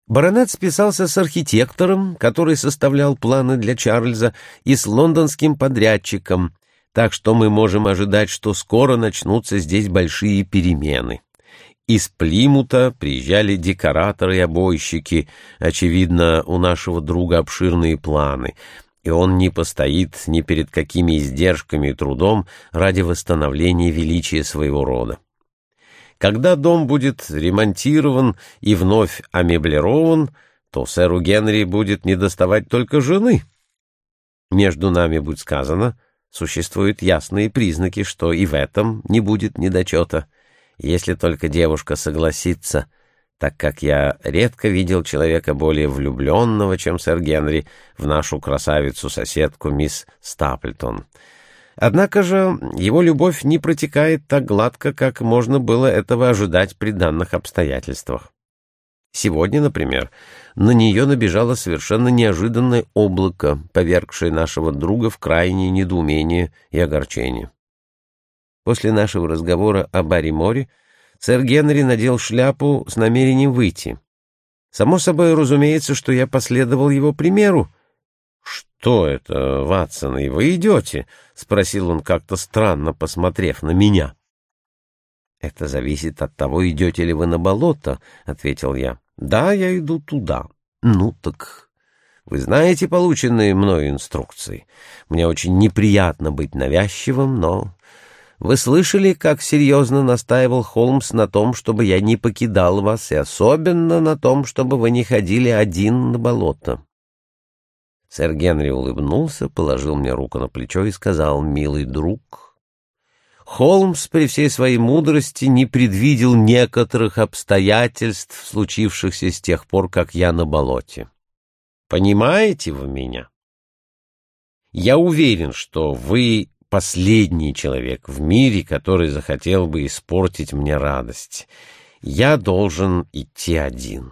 Баронет списался с архитектором, который составлял планы для Чарльза, и с лондонским подрядчиком, так что мы можем ожидать, что скоро начнутся здесь большие перемены. Из Плимута приезжали декораторы и обойщики, очевидно, у нашего друга обширные планы, и он не постоит ни перед какими издержками и трудом ради восстановления величия своего рода. Когда дом будет ремонтирован и вновь амеблирован, то сэру Генри будет недоставать только жены. Между нами, будь сказано, существуют ясные признаки, что и в этом не будет недочета, если только девушка согласится, так как я редко видел человека более влюбленного, чем сэр Генри, в нашу красавицу-соседку мисс Стаплтон. Однако же его любовь не протекает так гладко, как можно было этого ожидать при данных обстоятельствах. Сегодня, например, на нее набежало совершенно неожиданное облако, повергшее нашего друга в крайнее недоумение и огорчение. После нашего разговора о Баррymore сэр Генри надел шляпу с намерением выйти. Само собой разумеется, что я последовал его примеру. «Что это, Ватсон, и вы идете?» — спросил он как-то странно, посмотрев на меня. «Это зависит от того, идете ли вы на болото», — ответил я. «Да, я иду туда». «Ну так вы знаете полученные мною инструкции. Мне очень неприятно быть навязчивым, но вы слышали, как серьезно настаивал Холмс на том, чтобы я не покидал вас, и особенно на том, чтобы вы не ходили один на болото». Сэр Генри улыбнулся, положил мне руку на плечо и сказал: «Милый друг, Холмс при всей своей мудрости не предвидел некоторых обстоятельств, случившихся с тех пор, как я на болоте. Понимаете вы меня? Я уверен, что вы последний человек в мире, который захотел бы испортить мне радость. Я должен идти один».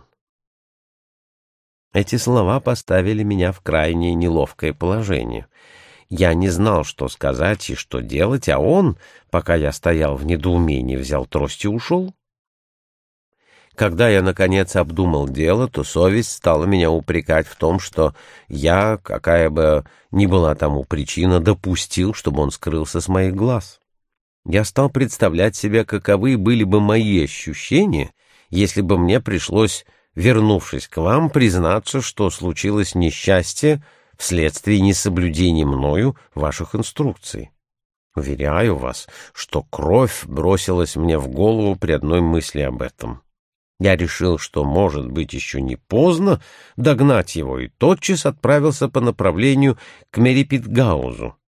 Эти слова поставили меня в крайне неловкое положение. Я не знал, что сказать и что делать, а он, пока я стоял в недоумении, взял трость и ушел. Когда я, наконец, обдумал дело, то совесть стала меня упрекать в том, что я, какая бы ни была тому причина, допустил, чтобы он скрылся с моих глаз. Я стал представлять себе, каковы были бы мои ощущения, если бы мне пришлось, вернувшись к вам, признаться, что случилось несчастье вследствие несоблюдения мною ваших инструкций. Уверяю вас, что кровь бросилась мне в голову при одной мысли об этом. Я решил, что, может быть, еще не поздно догнать его, и тотчас отправился по направлению к Мерипитгаузу.